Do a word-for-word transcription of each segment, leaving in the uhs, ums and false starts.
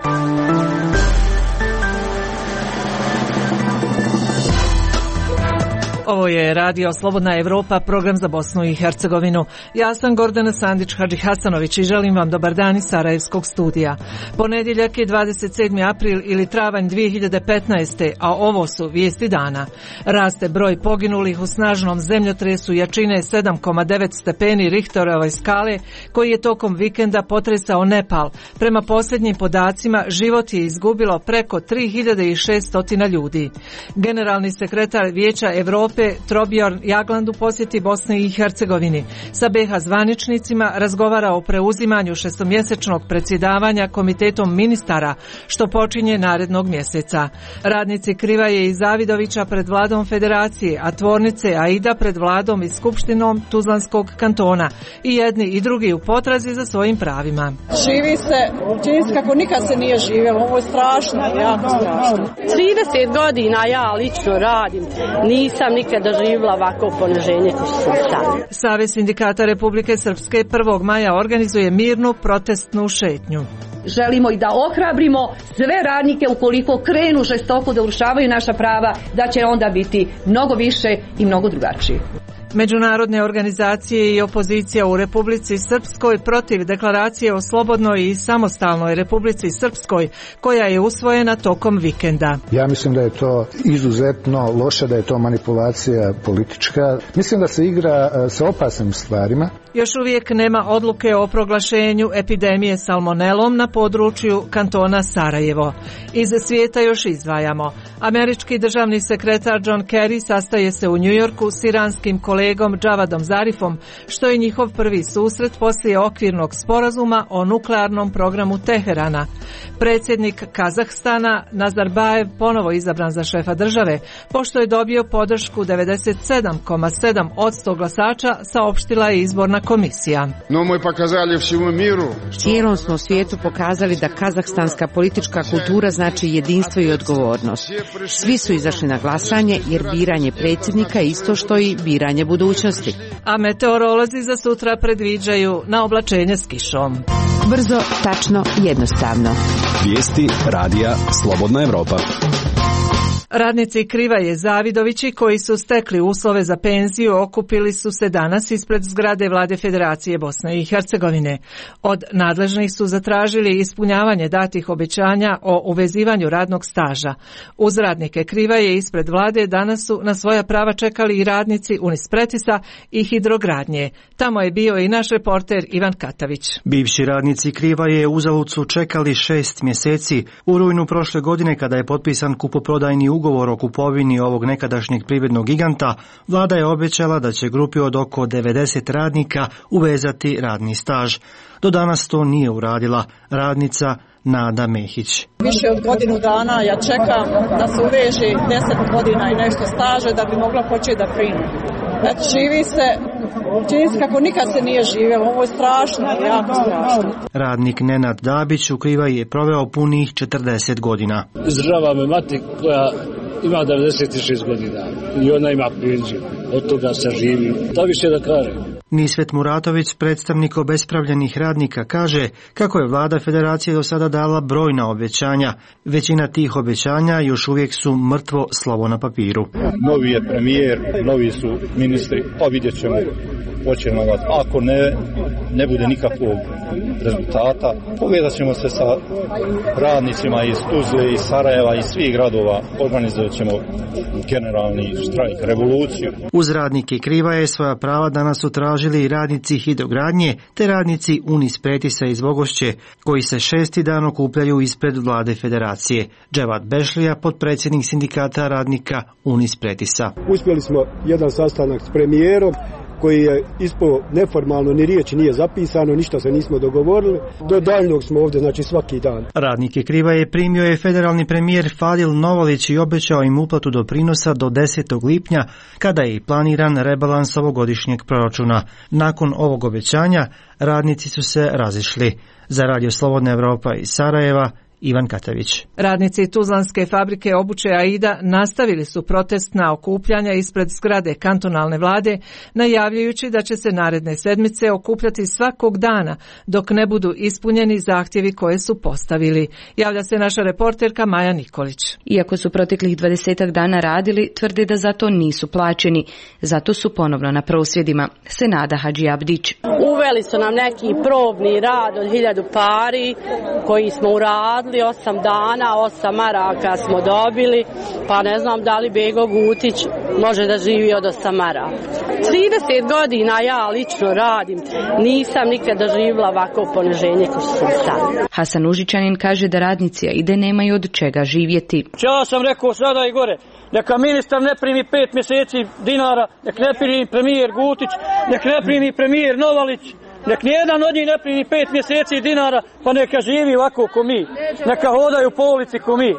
Ovo je Radio Slobodna Evropa, program za Bosnu i Hercegovinu. Ja sam Gordana Sandić-Hadžihasanović i želim vam dobar dan iz Sarajevskog studija. Ponedjeljak je dvadeset sedmi april ili travanj dvije hiljade petnaeste. a ovo su vijesti dana. Raste broj poginulih u snažnom zemljotresu jačine sedam zarez devet stepeni Richterove skale koji je tokom vikenda potresao Nepal. Prema posljednjim podacima život je izgubilo preko tri hiljade šesto ljudi. Generalni sekretar Vijeća Evrope Thorbjørn Jagland u posjeti Bosni i Hercegovini. Sa be ha zvaničnicima razgovara o preuzimanju šestomjesečnog predsjedavanja komitetom ministara, što počinje narednog mjeseca. Radnici Krivaje i Zavidovića pred vladom federacije, a tvornice Aida pred vladom i skupštinom Tuzlanskog kantona. I jedni i drugi u potrazi za svojim pravima. Živi se, čini se kako nikad se nije živjelo. Ovo je strašno, jako strašno. trideset godina ja lično radim. Nisam nikad doživjela ovako poniženje kao što sam sad. Savez sindikata Republike Srpske prvog maja organizuje mirnu protestnu šetnju. Želimo i da ohrabrimo sve radnike ukoliko krenu žestoko da urušavaju naša prava, da će onda biti mnogo više i mnogo drugačije. Međunarodne organizacije i opozicija u Republici Srpskoj protiv deklaracije o slobodnoj i samostalnoj Republici Srpskoj koja je usvojena tokom vikenda. Ja mislim da je to izuzetno loše, da je to manipulacija politička. Mislim da se igra sa opasnim stvarima. Još uvijek nema odluke o proglašenju epidemije salmonelom na području kantona Sarajevo. Iz svijeta još izdvajamo. Američki državni sekretar John Kerry sastaje se u Njujorku s iranskim kolegom Javadom Zarifom, što je njihov prvi susret poslije okvirnog sporazuma o nuklearnom programu Teherana. Predsjednik Kazahstana Nazarbajev ponovo izabran za šefa države, pošto je dobio podršku devedeset sedam zarez sedam posto glasača, saopštila je izborna komisija. No, moj pokazali všemu miru. Cijelom smo svijetu pokazali da kazahstanska politička kultura znači jedinstvo i odgovornost. Svi su izašli na glasanje jer biranje predsjednika je isto što i biranje budućnosti. A meteorolozi za sutra predviđaju na oblačenje s kišom. Brzo, tačno, jednostavno. Vijesti Radija Slobodna Evropa. Radnici Krivaje Zavidovići koji su stekli uslove za penziju okupili su se danas ispred zgrade Vlade Federacije Bosne i Hercegovine. Od nadležnih su zatražili ispunjavanje datih obećanja o uvezivanju radnog staža. Uz radnike Krivaje ispred vlade danas su na svoja prava čekali i radnici Unispretisa i Hidrogradnje. Tamo je bio i naš reporter Ivan Katavić. Bivši radnici Krivaje uzalud su čekali šest mjeseci. U rujnu prošle godine kada je potpisan kupoprodajni ugovor o kupovini ovog nekadašnjeg privrednog giganta, vlada je obećala da će grupi od oko devedeset radnika uvezati radni staž. Do danas to nije uradila radnica Nada Mehić. Više od godinu dana ja čekam da se uveže deset godina i nešto staže da bi mogla početi da prima. Znači, živi se, čini se kako nikad se nije živjelo. Ovo je strašno, jako strašno. Radnik Nenad Dabić u Krivaji je proveo punih četrdeset godina. Izdržava me mati koja ima devedeset šest godina i ona ima penziju. Od toga se živi. Da više da kažem. Nisvet Muratović, predstavnik obespravljenih radnika, kaže kako je vlada federacije do sada dala brojna obećanja. Većina tih obećanja još uvijek su mrtvo slovo na papiru. Novi je premijer, novi su ministri, pa vidjet ćemo. Hoćemo, ako ne, ne bude nikakvog rezultata, povezat ćemo se sa radnicima iz Tuzle, iz Sarajeva, iz svih gradova, organizovat ćemo generalni štrajk, revoluciju. Uz radnike Krivaje svoja prava danas su tražili i radnici Hidrogradnje te radnici Unispretisa iz Vogošće, koji se šesti dan okupljaju ispred vlade federacije. Dževat Bešlija, potpredsjednik sindikata radnika Unispretisa. Uspjeli smo jedan sastanak s premijerom, koji je ispao neformalno, ni riječi nije zapisano, ništa se nismo dogovorili. Do daljnjog smo ovdje, znači svaki dan. Radnike Krivaje primio je federalni premijer Fadil Novalić i obećao im uplatu doprinosa do desetog lipnja, kada je i planiran rebalans ovogodišnjeg proračuna. Nakon ovog obećanja, radnici su se razišli. Za Radio Slobodna Evropa iz Sarajeva, Ivan Katavić. Radnici Tuzlanske fabrike obuće Aida nastavili su protestna okupljanja ispred zgrade kantonalne vlade, najavljujući da će se naredne sedmice okupljati svakog dana dok ne budu ispunjeni zahtjevi koje su postavili. Javlja se naša reporterka Maja Nikolić. Iako su proteklih dvadesetak dana radili, tvrde da zato nisu plaćeni. Zato su ponovno na prosvjedima. Senada Hadžiabdić. Uveli su nam neki probni rad od hiljadu pari koji smo uradili osam dana, osam maraka smo dobili, pa ne znam da li Bego Gutić može da živi od osam maraka. trideset godina ja lično radim, nisam nikad doživjela ovako poniženje kao što sam sad. Hasan Užičanin kaže da radnici Aide nemaju od čega živjeti. Ja sam rekao sada i gore, neka ministar ne primi pet mjeseci dinara, nek ne primi premijer Gutić, nek ne primi premijer Novalić, nek nijedan od njih ne primi pet mjeseci dinara, pa neka živi ovako ko mi, neka hodaju po ulici ko mi.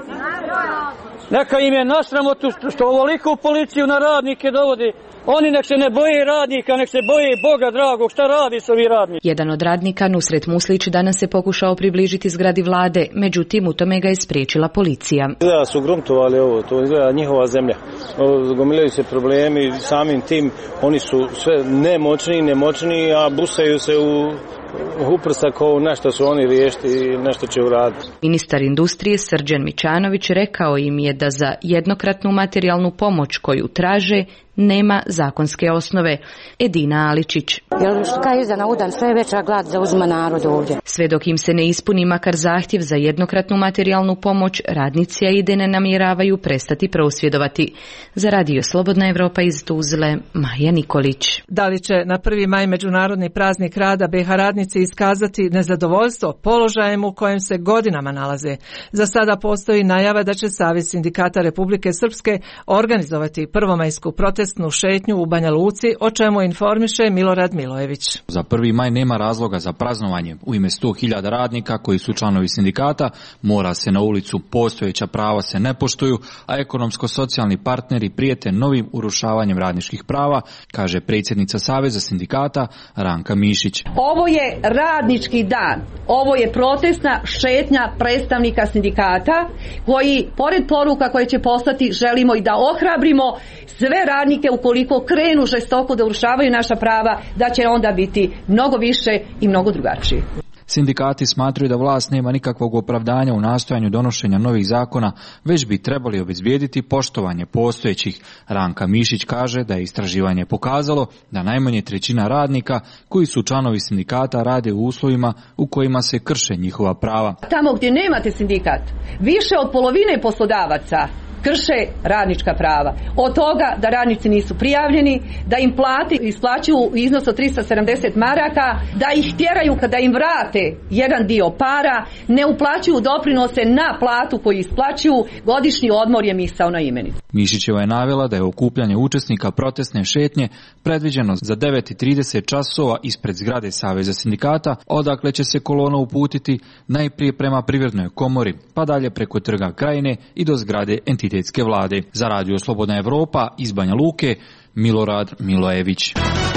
Neka im je na sramotu što ovoliku policiju na radnike dovode. Oni nek se ne boje radnika, nek se boje Boga dragog, šta radi s ovi radnici. Jedan od radnika, Nusret Muslić, danas se pokušao približiti zgradi vlade, međutim u tome ga je spriječila policija. Izgleda su gruntovali ovo, to izgleda njihova zemlja. Gomilaju se problemi, samim tim oni su sve nemoćni, nemoćni, a busaju se u uprsta kao nešto su oni riješiti i nešto će uraditi. Ministar industrije Srđan Mičanović rekao im je da za jednokratnu materijalnu pomoć koju traže nema zakonske osnove. Edina Aličić. Jer što je iza na udan, sve veća glad zauzima narod ovdje. Sve dok im se ne ispuni makar zahtjev za jednokratnu materijalnu pomoć, radnici Aide ne namjeravaju prestati prosvjedovati. Za Radio Slobodna Evropa iz Tuzle, Maja Nikolić. Da li će na prvi maj međunarodni praznik rada be ha radnici iskazati nezadovoljstvo položajem u kojem se godinama nalaze? Za sada postoji najava da će Savez sindikata Republike Srpske organizovati prvomajsku protestnu šetnju u Banja Luci, o čemu informiše Milorad Milojević. Za prvi maj nema razloga za praznovanje. U ime sto hiljada radnika koji su članovi sindikata mora se na ulicu, postojeća prava se ne poštuju, a ekonomsko-socijalni partneri prijete novim urušavanjem radničkih prava, kaže predsjednica Saveza sindikata Ranka Mišić. Ovo je radnički dan. Ovo je protestna šetnja predstavnika sindikata koji, pored poruka koje će poslati, želimo i da ohrabrimo sve radnike ukoliko krenu žestoko da urušavaju naša prava, da će onda biti mnogo više i mnogo drugačije. Sindikati smatraju da vlast nema nikakvog opravdanja u nastojanju donošenja novih zakona, već bi trebali obezbijediti poštovanje postojećih. Ranka Mišić kaže da je istraživanje pokazalo da najmanje trećina radnika koji su članovi sindikata rade u uslovima u kojima se krše njihova prava. Tamo gdje nemate sindikat, više od polovine poslodavaca krše radnička prava. Od toga da radnici nisu prijavljeni, da im plati isplaćuju iznos od trista sedamdeset maraka, da ih tjeraju kada im vrate jedan dio para, ne uplaćuju doprinose na platu koju isplaćuju, godišnji odmor je misaona imenica. Mišićeva je navela da je okupljanje učesnika protestne šetnje predviđeno za devet i trideset časova ispred zgrade Saveza sindikata, odakle će se kolona uputiti najprije prema Privrednoj komori, pa dalje preko Trga Krajine i do zgrade entitetske vlade. Za Radio Slobodna Evropa iz Banja Luke, Milorad Milojević.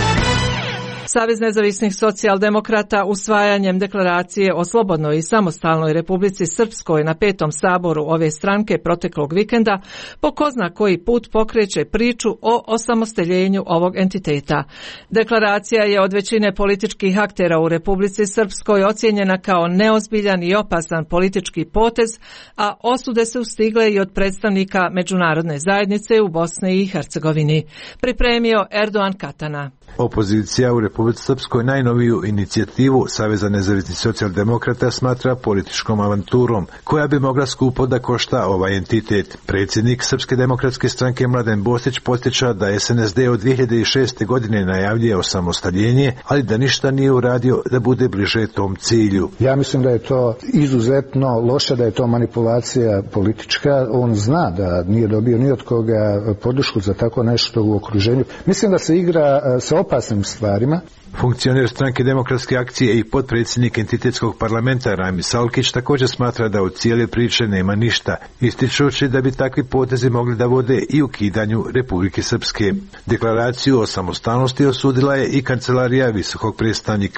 Savez nezavisnih socijaldemokrata usvajanjem deklaracije o slobodnoj i samostalnoj Republici Srpskoj na petom saboru ove stranke proteklog vikenda po ko zna koji put pokreće priču o osamostaljenju ovog entiteta. Deklaracija je od većine političkih aktera u Republici Srpskoj ocijenjena kao neozbiljan i opasan politički potez, a osude su stigle i od predstavnika međunarodne zajednice u Bosni i Hercegovini. Pripremio Erdogan Katana. Opozicija u Republici Srpskoj najnoviju inicijativu Saveza nezavisnih socijaldemokrata smatra političkom avanturom, koja bi mogla skupo da košta ovaj entitet. Predsjednik Srpske demokratske stranke Mladen Bostić podsjeća da es en es de od dvije hiljade šeste. godine najavljuje osamostaljenje, ali da ništa nije uradio da bude bliže tom cilju. Ja mislim da je to izuzetno loše, da je to manipulacija politička. On zna da nije dobio ni od koga podršku za tako nešto u okruženju. Mislim da se igra sa opasnim stvarima. Funkcioner stranke Demokratske akcije i potpredsjednik entitetskog parlamenta Rami Salkić također smatra da od cijele priče nema ništa, ističući da bi takvi potezi mogli da vode i ukidanju Republike Srpske. Deklaraciju o samostalnosti osudila je i kancelarija visokog predstavnika.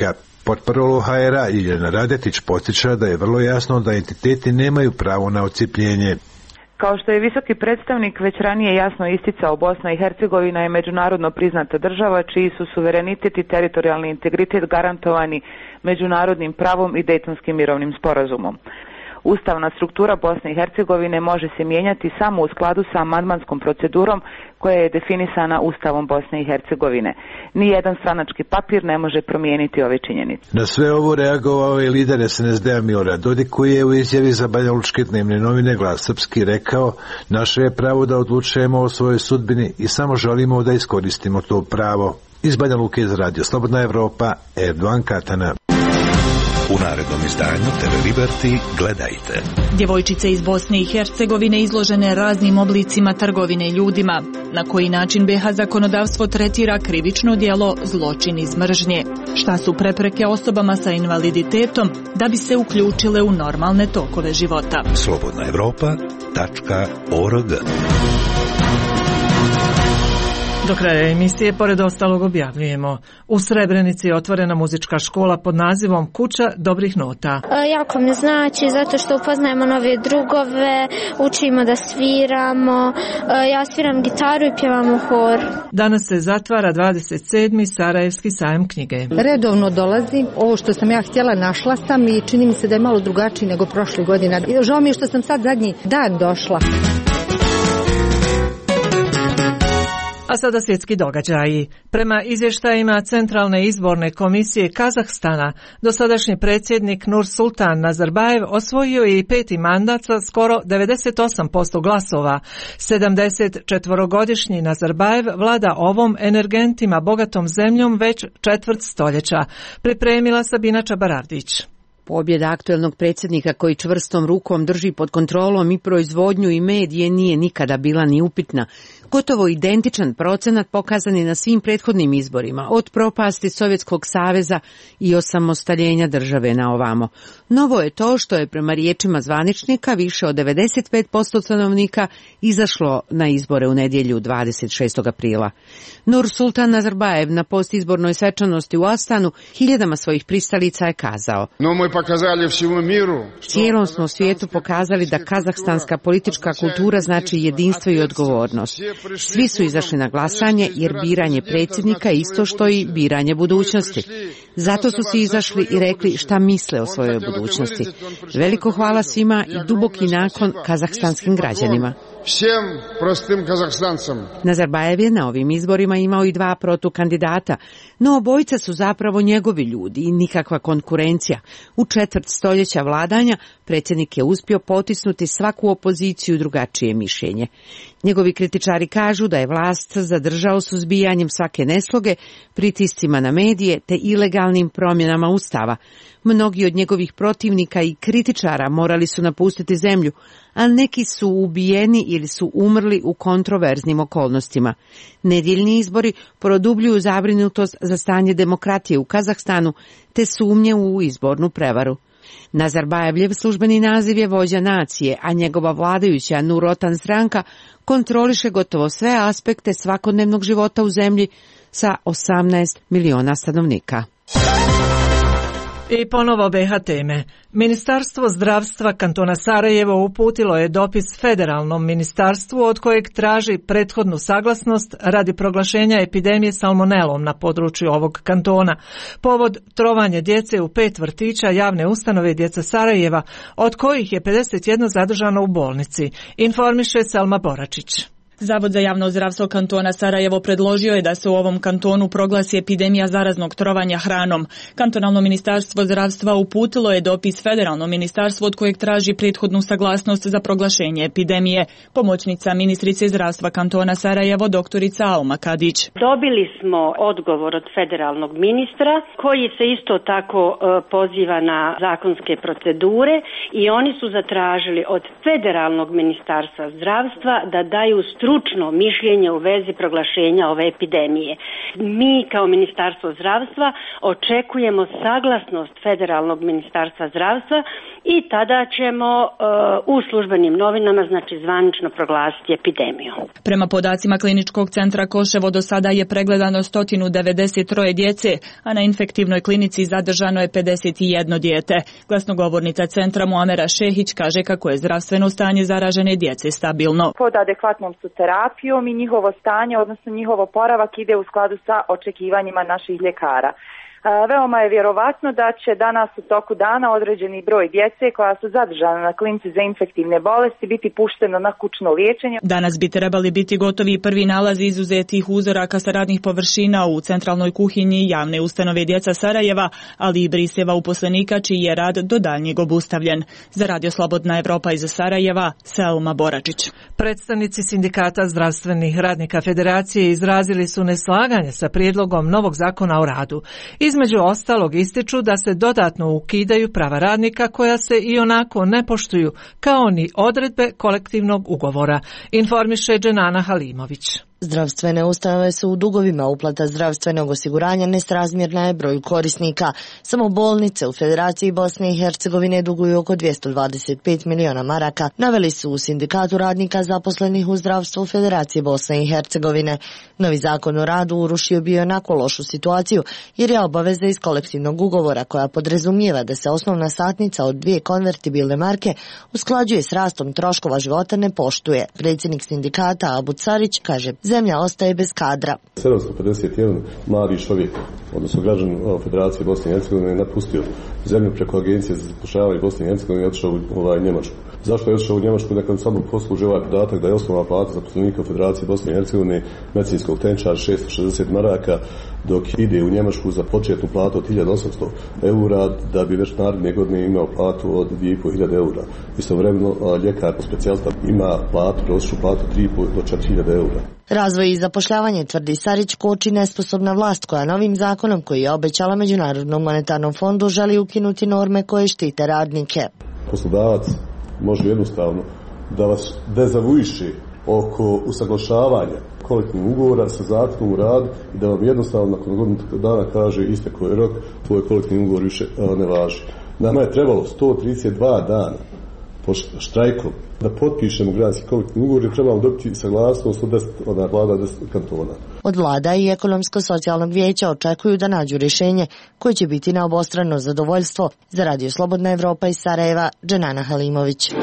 Portparol ha er a Ljiljana Radetić podsjeća da je vrlo jasno da entiteti nemaju pravo na odcijepljenje. Kao što je visoki predstavnik već ranije jasno isticao, Bosna i Hercegovina je međunarodno priznata država čiji su suverenitet i teritorijalni integritet garantovani međunarodnim pravom i Dejtonskim mirovnim sporazumom. Ustavna struktura Bosne i Hercegovine može se mijenjati samo u skladu sa amandmanskom procedurom koja je definisana Ustavom Bosne i Hercegovine. Nijedan stranački papir ne može promijeniti ove činjenice. Na sve ovo reagovao je lider es en es de a Milorad Dodik, koji je u izjavi za banjalučke dnevne novine Glas Srpski rekao: naše je pravo da odlučujemo o svojoj sudbini i samo želimo da iskoristimo to pravo. Iz Banja Luke za Radio Slobodna Evropa, Erdogan Katana. U narednom izdanju te ve Liberty gledajte. Djevojčice iz Bosne i Hercegovine izložene raznim oblicima trgovine ljudima. Na koji način be ha zakonodavstvo tretira krivično djelo zločin iz mržnje? Šta su prepreke osobama sa invaliditetom da bi se uključile u normalne tokove života? slobodna evropa tačka org. Do kraja emisije, pored ostalog, objavljujemo: u Srebrenici je otvorena muzička škola pod nazivom Kuća dobrih nota. E, jako mi znači, zato što upoznajemo nove drugove, učimo da sviramo, e, ja sviram gitaru i pjevam u hor. Danas se zatvara dvadeset sedmi Sarajevski sajam knjige. Redovno dolazi, ovo što sam ja htjela našla sam i čini mi se da je malo drugačiji nego prošle godine. Žao mi je što sam sad zadnji dan došla. A sada svjetski događaji. Prema izvještajima Centralne izborne komisije Kazahstana, dosadašnji predsjednik Nursultan Nazarbajev osvojio je i peti mandat sa skoro devedeset osam posto glasova. sedamdesetčetvorogodišnji Nazarbajev vlada ovom energentima bogatom zemljom već četvrt stoljeća. Pripremila Sabina Čabarardić. Pobjeda aktuelnog predsjednika koji čvrstom rukom drži pod kontrolom i proizvodnju i medije nije nikada bila ni upitna. Gotovo identičan procenat pokazan je na svim prethodnim izborima, od propasti Sovjetskog saveza i osamostaljenja države na ovamo. Novo je to što je prema riječima zvaničnika više od devedeset pet posto stanovnika izašlo na izbore u nedjelju dvadeset šestog aprila. Nursultan Nazarbajev na postizbornoj svečanosti u Astanu hiljadama svojih pristalica je kazao: No, moj pokazali všemu miru. Cijelom smo svijetu pokazali da kazahstanska politička kultura znači jedinstvo i odgovornost. Svi su izašli na glasanje jer biranje predsjednika je isto što i biranje budućnosti. Zato su svi izašli i rekli šta misle o svojoj budućnosti. Veliko hvala svima i duboki naklon kazahstanskim građanima. Všem prostim Kazahstancem. Nazarbajev je na ovim izborima imao i dva protukandidata, no obojica su zapravo njegovi ljudi i nikakva konkurencija. U četvrt stoljeća vladanja predsjednik je uspio potisnuti svaku opoziciju drugačije mišljenje. Njegovi kritičari kažu da je vlast zadržao suzbijanjem svake nesloge, pritiscima na medije te ilegalnim promjenama ustava. Mnogi od njegovih protivnika i kritičara morali su napustiti zemlju, a neki su ubijeni ili su umrli u kontroverznim okolnostima. Nedjeljni izbori produbljuju zabrinutost za stanje demokratije u Kazahstanu te sumnje u izbornu prevaru. Nazarbajevljev službeni naziv je vođa nacije, a njegova vladajuća Nur Otan stranka kontroliše gotovo sve aspekte svakodnevnog života u zemlji sa osamnaest miliona stanovnika. I ponovo be ha teme. Ministarstvo zdravstva kantona Sarajevo uputilo je dopis federalnom ministarstvu od kojeg traži prethodnu saglasnost radi proglašenja epidemije salmonelom na području ovog kantona. Povod trovanje djece u pet vrtića javne ustanove Djeca Sarajeva, od kojih je pedeset jedan zadržano u bolnici, informiše Selma Boračić. Zavod za javno zdravstvo kantona Sarajevo predložio je da se u ovom kantonu proglasi epidemija zaraznog trovanja hranom. Kantonalno ministarstvo zdravstva uputilo je dopis federalnom ministarstvu od kojeg traži prethodnu saglasnost za proglašenje epidemije. Pomoćnica ministrice zdravstva kantona Sarajevo, doktorica Alma Kadić. Dobili smo odgovor od federalnog ministra koji se isto tako poziva na zakonske procedure i oni su zatražili od federalnog ministarstva zdravstva da daju stručnu stručno mišljenje u vezi proglašenja ove epidemije. Mi kao Ministarstvo zdravstva očekujemo saglasnost Federalnog ministarstva zdravstva i tada ćemo uh, u službenim novinama, znači zvanično proglasiti epidemiju. Prema podacima Kliničkog centra Koševo do sada je pregledano sto devedeset tri djece, a na infektivnoj klinici zadržano je pedeset jedno dijete. Glasnogovornica centra Muamera Šehić kaže kako je zdravstveno stanje zaražene djece stabilno. Pod adekvatnom su terapijom i njihovo stanje, odnosno njihov oporavak ide u skladu sa očekivanjima naših ljekara. Veoma je vjerovatno da će danas u toku dana određeni broj djece koja su zadržana na klinici za infektivne bolesti biti pušteno na kućno liječenje. Danas bi trebali biti gotovi prvi nalazi izuzetih uzoraka sa radnih površina u centralnoj kuhinji javne ustanove Djeca Sarajeva, ali i briseva uposlenika čiji je rad do daljnjeg obustavljen. Za Radio Slobodna Evropa iz Sarajeva, Selma Boračić. Predstavnici sindikata zdravstvenih radnika Federacije izrazili su neslaganje sa prijedlogom novog zakona o radu. Između ostalog ističu da se dodatno ukidaju prava radnika koja se i onako ne poštuju, kao ni odredbe kolektivnog ugovora, informiše Dženana Halimović. Zdravstvene ustanove su u dugovima, uplata zdravstvenog osiguranja nesrazmjerna je broju korisnika. Samo bolnice u Federaciji Bosne i Hercegovine duguju oko dvjesto dvadeset pet miliona maraka, naveli su u sindikatu radnika zaposlenih u zdravstvu Federacije Bosne i Hercegovine. Novi zakon o radu urušio bi onako lošu situaciju jer je obaveza iz kolektivnog ugovora koja podrazumijeva da se osnovna satnica od dvije konvertibilne marke usklađuje s rastom troškova života ne poštuje. Predsjednik sindikata Abu Carić kaže: zemlja ostaje bez kadra. sedamsto pedeset jedan mladi čovjek, odnosno građan Federacije Bosne i Hercegovine, je napustio zemlju preko Agencije za zapošljavanje Bosne i Hercegovine i otišao u ovaj, Njemačku. Zašto je otišao u Njemačku? Nekad samo posluži ovaj podatak da je osnovna plata zaposlenika u Federaciji Bosne i Hercegovine medicinskog tehničara šesto šezdeset maraka, dok ide u Njemačku za početnu platu od hiljadu osamsto eura, da bi već naredne godine imao platu od dvije i pol hiljade eura. Istovremeno ljekar specijalista ima platu, prosječnu platu tri i pol do četiri hiljade eura. Razvoj i zapošljavanje, tvrdi Sarić, koči nesposobna vlast koja novim zakonom koji je obećala Međunarodnom monetarnom fondu želi ukinuti norme koje štite radnike. Poslodavac može jednostavno da vas dezavuiše oko usaglašavanja kolektivnog ugovora sa zakonom u radu i da vam jednostavno nakon godinu dana kaže istekao je rok, tvoj kolektivni ugovor više ne važi. Nama je trebalo sto trideset dva dana po štrajkom da potpišemo građanski kolektivni ugovor i trebamo dobiti saglasnost od deset, od vlada deset kantona. Od vlada i ekonomsko-socijalnog vijeća očekuju da nađu rješenje koje će biti na obostrano zadovoljstvo. Za Radio Slobodna Evropa iz Sarajeva, Dženana Halimović.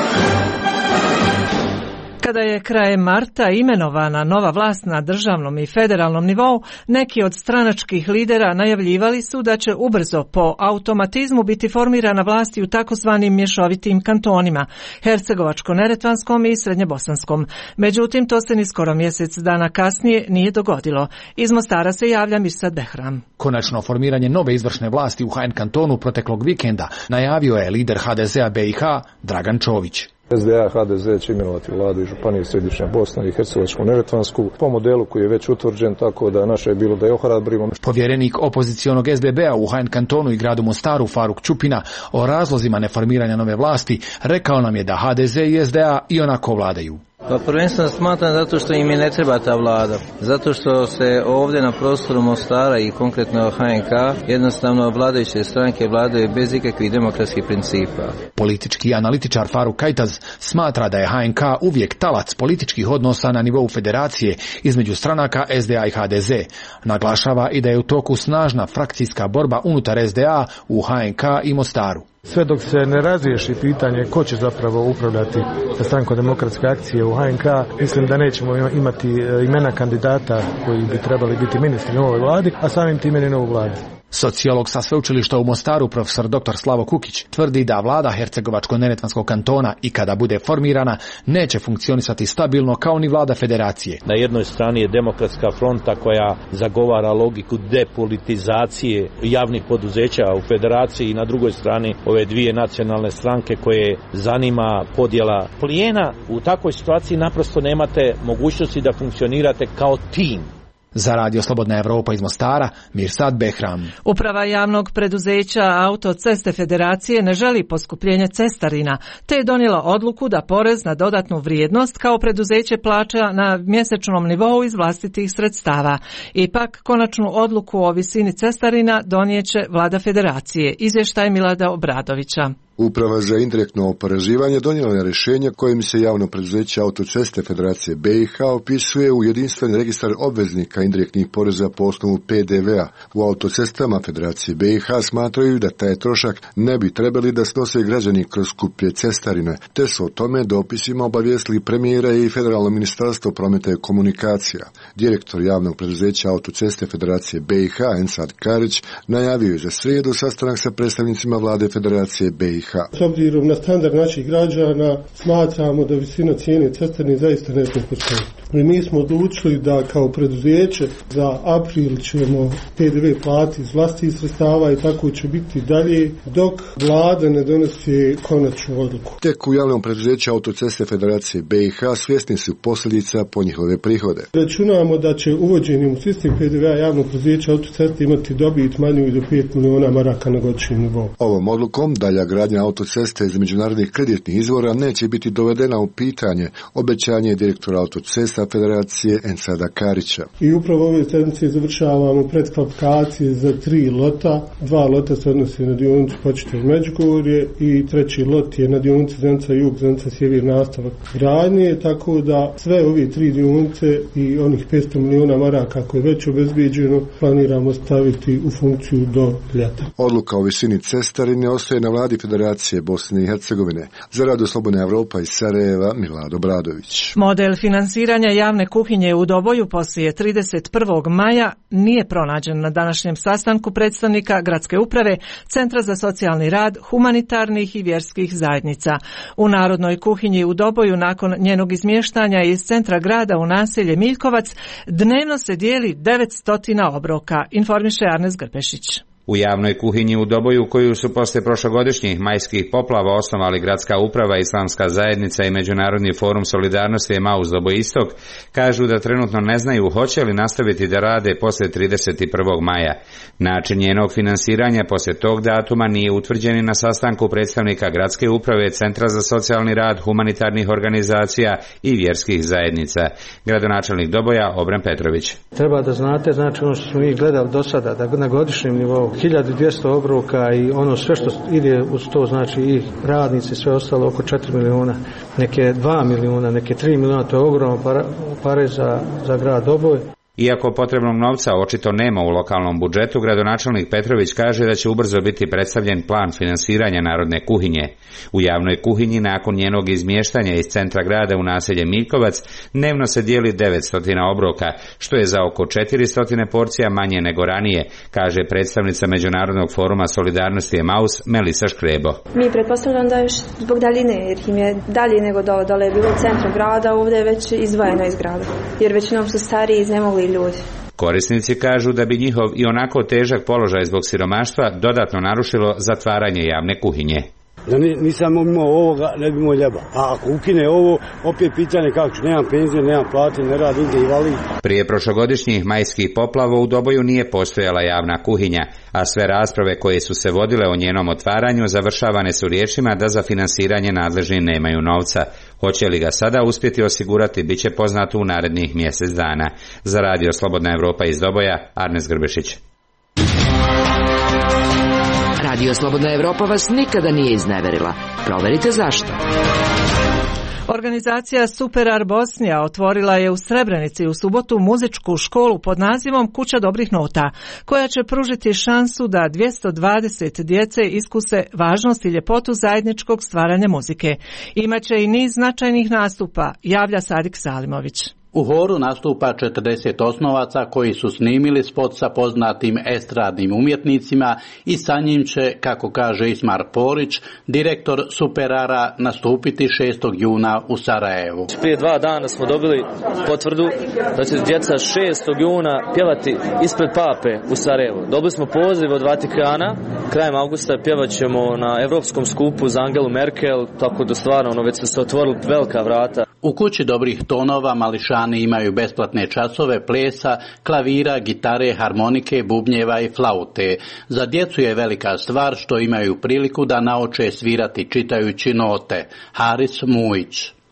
Kada je krajem marta imenovana nova vlast na državnom i federalnom nivou, neki od stranačkih lidera najavljivali su da će ubrzo po automatizmu biti formirana vlast i u takozvanim mješovitim kantonima, Hercegovačko-neretvanskom i Srednjebosanskom. Međutim, to se ni skoro mjesec dana kasnije nije dogodilo. Iz Mostara se javlja Mirsad Behram. Konačno formiranje nove izvršne vlasti u H N kantonu proteklog vikenda najavio je lider H D Z-a B i H Dragan Čović. S D A H D Z će imenovati vladu i županije Središnje Bosne i Hercegovačko-neretvansku po modelu koji je već utvrđen, tako da naše je bilo da je ohrabrimo. Povjerenik opozicionog S B B-a u H N kantonu i gradu Mostaru Faruk Čupina o razlozima neformiranja nove vlasti rekao nam je da H D Z i S D A i onako vladaju. Pa prvenstveno smatram zato što im je ne treba ta vlada, zato što se ovdje na prostoru Mostara i konkretno H N K jednostavno vladajuće stranke vladaju bez ikakvih demokratskih principa. Politički analitičar Faruk Kajtaz smatra da je H N K uvijek talac političkih odnosa na nivou federacije između stranaka S D A i H D Z. Naglašava i da je u toku snažna frakcijska borba unutar S D A u H N K i Mostaru. Sve dok se ne razriješi pitanje ko će zapravo upravljati sa strankom demokratske akcije u H N K, mislim da nećemo imati imena kandidata koji bi trebali biti ministri u ovoj vladi, a samim time i novu vladu. Sociolog sa sveučilišta u Mostaru, profesor doktor Slavo Kukić, tvrdi da vlada Hercegovačko-neretvanskog kantona i kada bude formirana neće funkcionisati stabilno kao ni vlada federacije. Na jednoj strani je Demokratska fronta koja zagovara logiku depolitizacije javnih poduzeća u federaciji i na drugoj strani ove dvije nacionalne stranke koje zanima podjela plijena. U takvoj situaciji naprosto nemate mogućnosti da funkcionirate kao tim. Za Radio Slobodna Evropa iz Mostara, Mirsad Behram. Uprava javnog preduzeća Autoceste Federacije ne želi poskupljenje cestarina, te je donijela odluku da porez na dodatnu vrijednost kao preduzeće plaća na mjesečnom nivou iz vlastitih sredstava. Ipak, konačnu odluku o visini cestarina donijeće vlada Federacije, izvještaj Milada Obradovića. Uprava za indirektno oporezivanje donijela je rješenje kojim se javno preduzeće Autoceste Federacije B i H opisuje u jedinstveni registar obveznika indirektnih poreza po osnovu P D V A. U Autocestama Federacije B i H smatraju da taj trošak ne bi trebali da snose građani kroz skuplje cestarine, te su o tome dopisima obavijestili premijera i Federalno ministarstvo prometa i komunikacija. Direktor javnog preduzeća Autoceste Federacije B i H Ensad Karić najavio je za srijedu sastanak sa predstavnicima vlade Federacije B i H. S obzirom na standard naših građana smatramo da visina cijene cestarine zaista ne smije poskupiti. Mi smo odlučili da kao preduzeće za april ćemo P D V platiti iz vlastitih sredstava i tako će biti dalje dok vlada ne donosi konačnu odluku. Tek u javnom preduzeću Autoceste Federacije B i H svjesni su posljedica po njihove prihode. Računamo da će uvođenjem u sistem P D V A javnog preduzeća Autoceste imati dobit manju i do pet miliona maraka na godišnjem nivou. Ovom odlukom dalja gradnja autoceste iz međunarodnih kreditnih izvora neće biti dovedena u pitanje, obećanje direktora Autocesta Federacije Ensada Karića. I upravo ove sedmice završavamo predkvalifikacije za tri lota. Dva lota se odnose na dionicu Početelj Međugorje i treći lot je na dionici Zenica Jug, Zenica Sjever nastavak gradnje, tako da sve ove tri dionice i onih petsto miliona maraka koje je već obezbeđeno planiramo staviti u funkciju do ljeta. Odluka o visini cestarine ostaje na vladi Federacije Bosne i Hercegovine. Za Radio Slobodna Evropa iz Sarajeva, Milado Bradović. Model finansiranja javne kuhinje u Doboju poslije trideset prvog maja nije pronađen na današnjem sastanku predstavnika Gradske uprave, Centra za socijalni rad, humanitarnih i vjerskih zajednica. U Narodnoj kuhinji u Doboju nakon njenog izmještanja iz centra grada u naselje Miljkovac dnevno se dijeli devetsto obroka, informiše Arnes Grbešić. U javnoj kuhinji u Doboju, koju su poslije prošlogodišnjih majskih poplava osnovali Gradska uprava, Islamska zajednica i Međunarodni forum solidarnosti Emaus Doboj Istok, kažu da trenutno ne znaju hoće li nastaviti da rade poslije trideset prvog maja. Način njenog finansiranja poslije tog datuma nije utvrđen na sastanku predstavnika Gradske uprave, Centra za socijalni rad, humanitarnih organizacija i vjerskih zajednica. Gradonačelnik Doboja Obren Petrović. Treba da znate, znači ono što smo mi gledali do sada, da na godišnjem nivou hiljadu dvjesto obroka i ono sve što ide uz to, znači i radnici, sve ostalo oko četiri miliona, neke dva miliona, neke tri miliona, to je ogromno pare za, za grad Doboj. Iako potrebnog novca očito nema u lokalnom budžetu, gradonačelnik Petrović kaže da će ubrzo biti predstavljen plan finansiranja Narodne kuhinje. U javnoj kuhinji nakon njenog izmještanja iz centra grada u naselje Miljkovac dnevno se dijeli devetsto obroka, što je za oko četiristo porcija manje nego ranije, kaže predstavnica Međunarodnog foruma solidarnosti Emaus Melisa Škrebo. Mi pretpostavljam da je zbog daljine, jer im je dalje nego dole, dole je bilo u centru grada, ovdje je već izdvojeno iz grada, jer većinom su stariji iznemogli ljudi. Korisnici kažu da bi njihov i onako težak položaj zbog siromaštva dodatno narušilo zatvaranje javne kuhinje. Da nisam imao ovoga, ne bi imao ljeba. A ako ukine ovo, opet pitanje kako ću, nemam penziju, nemam plate, ne radim, ide invalid. Prije prošlogodišnjih majskih poplava u Doboju nije postojala javna kuhinja, a sve rasprave koje su se vodile o njenom otvaranju završavane su riječima da za finansiranje nadležni nemaju novca. Hoće li ga sada uspjeti osigurati, bit će poznato u narednih mjesec dana. Za Radio Slobodna Evropa iz Doboja, Arnes Grbešić. Radio Slobodna Evropa vas nikada nije izneverila. Proverite zašto. Organizacija Superar Bosnija otvorila je u Srebrenici u subotu muzičku školu pod nazivom Kuća dobrih nota, koja će pružiti šansu da dvjesto dvadeset djece iskuse važnost i ljepotu zajedničkog stvaranja muzike. Imaće i niz značajnih nastupa, javlja Sadik Salimović. U horu nastupa četrdeset osnovaca koji su snimili spot sa poznatim estradnim umjetnicima i sa njim će, kako kaže Ismar Porić, direktor Superara, nastupiti šestog juna u Sarajevu. Prije dva dana smo dobili potvrdu da će djeca šestog juna pjevati ispred Pape u Sarajevu. Dobili smo poziv od Vatikana, krajem augusta pjevat ćemo na Evropskom skupu za Angelu Merkel, tako da stvarno ono, već su se otvorili velika vrata. U Kući dobrih tonova mališani imaju besplatne časove plesa, klavira, gitare, harmonike, bubnjeva i flaute. Za djecu je velika stvar što imaju priliku da nauče svirati čitajući note. Haris Mujić.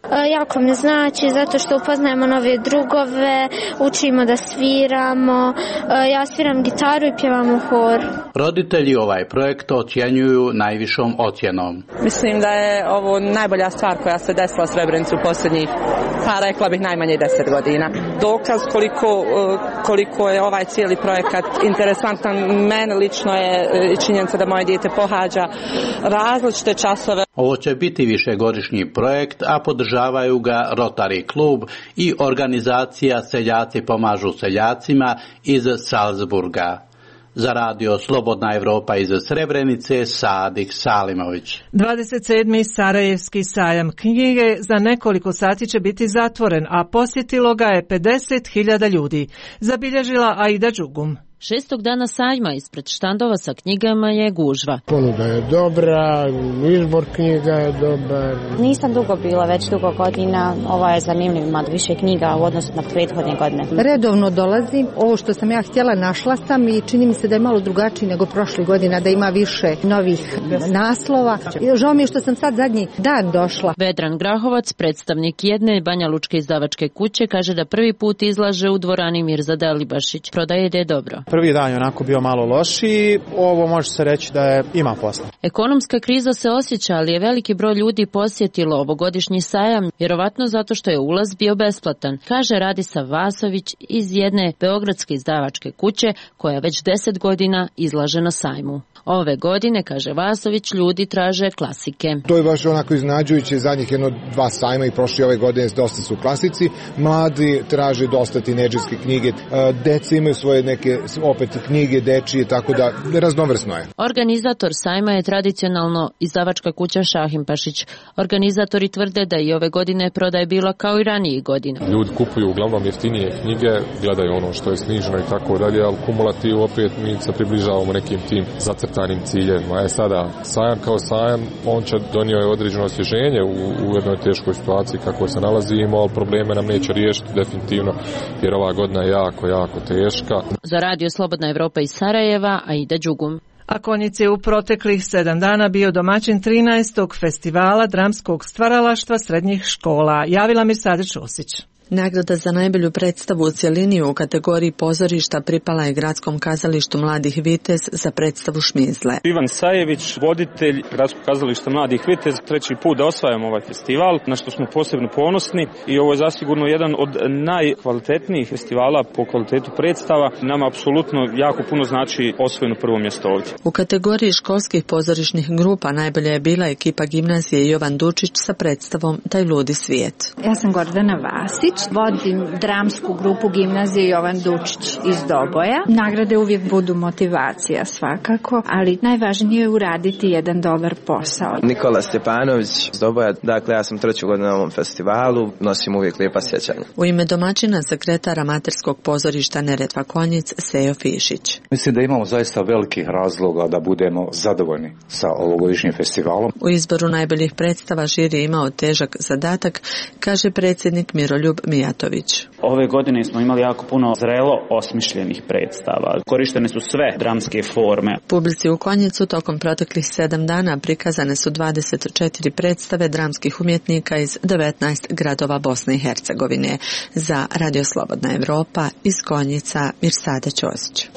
Jako mi znači zato što upoznajemo nove drugove, učimo da sviramo, ja sviram gitaru i pjevam u horu. Roditelji ovaj projekt ocjenjuju najvišom ocjenom. Mislim da je ovo najbolja stvar koja se desila u Srebrenici u posljednjih, pa rekla bih najmanje deset godina. Dokaz koliko, koliko je ovaj cijeli projekat interesantan. Mene lično je činjenica da moje dijete pohađa različite časove. Ovo će biti višegodišnji projekt, a podržavaju ga Rotary klub i organizacija Seljaci pomažu seljacima iz Salzburga. Za radio Slobodna Evropa iz Srebrenice, Sadik Salimović. dvadeset sedmi Sarajevski sajam knjige za nekoliko sati će biti zatvoren, a posjetilo ga je pedeset hiljada ljudi, zabilježila Aida Đugum. Šestog dana sajma ispred štandova sa knjigama je gužva. Ponuda je dobra, izbor knjiga je dobar. Nisam dugo bila, već dugo godina. Ovo je zanimljiv, ima više knjiga u odnosu na prethodne godine. Redovno dolazim. Ovo što sam ja htjela našla sam i čini mi se da je malo drugačiji nego prošle godina, da ima više novih naslova. Žao mi je što sam sad zadnji dan došla. Vedran Grahovac, predstavnik jedne banjalučke izdavačke kuće, kaže da prvi put izlaže u dvorani Mirza Delibašić. Prodaje da je dobro. Prvi dan je onako bio malo lošiji, ovo može se reći da je ima posla. Ekonomska kriza se osjeća, ali je veliki broj ljudi posjetilo ovogodišnji sajam, vjerovatno zato što je ulaz bio besplatan, kaže Radisa Vasović iz jedne beogradske izdavačke kuće koja već deset godina izlaže na sajmu. Ove godine, kaže Vasović, ljudi traže klasike. To je baš onako iznenađujuće, zadnjih jedno dva sajma i prošli ove godine dosta su klasici. Mladi traže dosta tinejdžerske knjige, deca imaju svoje neke opet knjige dečije, tako da raznovrsno je. Organizator sajma je tradicionalno izdavačka kuća Šahimpašić. Organizatori tvrde da i ove godine prodaje bila kao i ranijih godina. Ljudi kupuju uglavnom jeftinije knjige, gledaju ono što je sniženo i tako dalje, ali kumulativ opet mi se približavamo nekim tim zacrtanim ciljevima. E sada, sajam kao sajam, on će donio je određeno osvježenje u, u jednoj teškoj situaciji kako se nalazimo, ali probleme nam neće riješiti definitivno, jer ova godina je jako, jako teška. Za radio Slobodna Evropa iz Sarajeva, Aida Đugum. A Konjic je u proteklih sedam dana bio domaćin trinaestog festivala dramskog stvaralaštva srednjih škola. Javila Mirsada Ćosić. Nagrada za najbolju predstavu u cjelini u kategoriji pozorišta pripala je Gradskom kazalištu Mladih Vitez za predstavu Šmizle. Ivan Sajević, voditelj Gradskog kazališta Mladih Vitez, treći put da osvajamo ovaj festival, na što smo posebno ponosni i ovo je zasigurno jedan od najkvalitetnijih festivala po kvalitetu predstava. Nama apsolutno jako puno znači osvojeno prvo mjesto ovdje. U kategoriji školskih pozorišnih grupa najbolja je bila ekipa gimnazije Jovan Dučić sa predstavom Taj ludi svijet. Ja sam Gordana Vasić. Vodim dramsku grupu gimnazije Jovan Dučić iz Doboja. Nagrade uvijek budu motivacija svakako, ali najvažnije je uraditi jedan dobar posao. Nikola Stjepanović iz Doboja, dakle ja sam treću godinu na ovom festivalu, nosim uvijek lijepa sjećanja. U ime domaćina sekretar amaterskog pozorišta Neretva Konjic Sejo Fišić. Mislim da imamo zaista velikih razloga da budemo zadovoljni sa ovogodišnjim festivalom. U izboru najboljih predstava žiri je imao težak zadatak, kaže predsjednik Miroljub Mijatović. Ove godine smo imali jako puno zrelo osmišljenih predstava. Korištene su sve dramske forme. Publici u Konjicu tokom proteklih sedam dana prikazane su dvadeset četiri predstave dramskih umjetnika iz devetnaest gradova Bosne i Hercegovine. Za Radio Slobodna Evropa iz Konjica Mirsada Ćosić.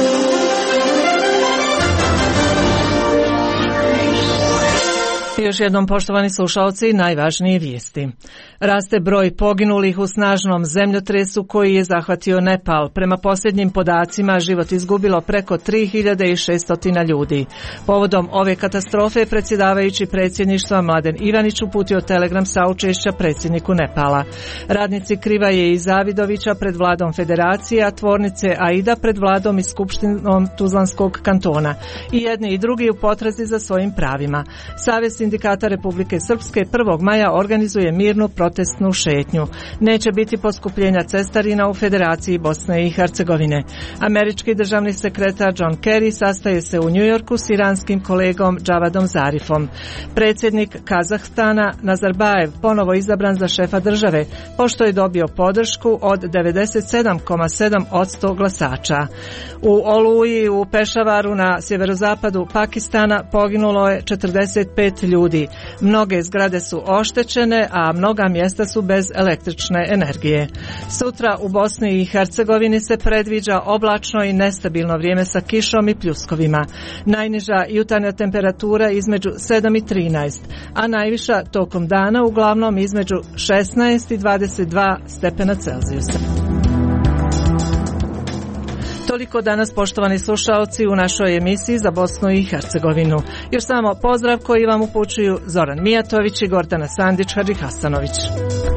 Još jednom, poštovani slušalci, najvažnije vijesti. Raste broj poginulih u snažnom zemljotresu koji je zahvatio Nepal. Prema posljednjim podacima život izgubilo preko tri hiljade šesto ljudi. Povodom ove katastrofe predsjedavajući predsjedništva Mladen Ivanić uputio telegram saučešća predsjedniku Nepala. Radnici Krivaje i Zavidovića pred vladom federacije, a tvornice Aida pred vladom i skupštinom Tuzlanskog kantona. I jedni i drugi u potrazi za svojim pravima. Savez Sindikata Republike Srpske prvog maja organizuje mirnu protestnu šetnju. Neće biti poskupljenja cestarina u Federaciji Bosne i Hercegovine. Američki državni sekretar John Kerry sastaje se u Njujorku s iranskim kolegom Džavadom Zarifom. Predsjednik Kazahstana Nazarbajev ponovo izabran za šefa države, pošto je dobio podršku od devedeset sedam zarez sedam posto glasača. U Oluji u Pešavaru na sjeverozapadu Pakistana poginulo je četrdeset pet ljudi. ljudi. Mnoge zgrade su oštećene, a mnoga mjesta su bez električne energije. Sutra u Bosni i Hercegovini se predviđa oblačno i nestabilno vrijeme sa kišom i pljuskovima. Najniža jutarnja temperatura između sedam i trinaest, a najviša tokom dana uglavnom između šesnaest i dvadeset dva stepena Celzijusa. Toliko danas, poštovani slušaoci, u našoj emisiji za Bosnu i Hercegovinu. Još samo pozdrav koji vam upućuju Zoran Mijatović i Gordana Sandić Hadžihasanović.